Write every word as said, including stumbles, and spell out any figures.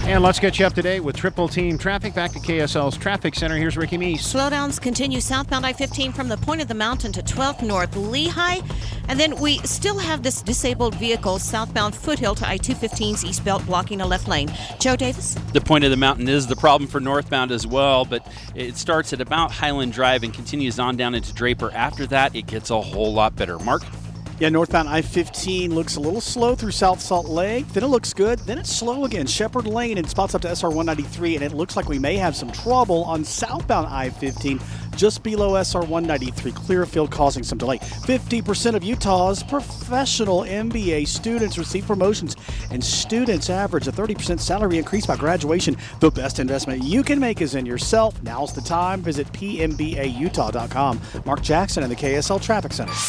And let's get you up to date with Triple Team Traffic. Back to K S L's Traffic Center. Here's Ricky Meese. Slowdowns continue southbound I fifteen from the point of the mountain to twelfth North Lehigh. And then we still have this disabled vehicle southbound Foothill to I two fifteen's east belt blocking a left lane. Joe Davis? The point of the mountain is the problem for northbound as well, but it starts at about Highland Drive and continues on down into Draper. After that, it gets a whole lot better. Mark? Yeah, northbound I fifteen looks a little slow through South Salt Lake. Then it looks good. Then it's slow again. Shepherd Lane and spots up to S R one ninety-three, and it looks like we may have some trouble on southbound I fifteen just below S R one ninety-three. Clearfield causing some delay. fifty percent of Utah's professional M B A students receive promotions, and students average a thirty percent salary increase by graduation. The best investment you can make is in yourself. Now's the time. Visit P M B A Utah dot com. Mark Jackson in the K S L Traffic Center.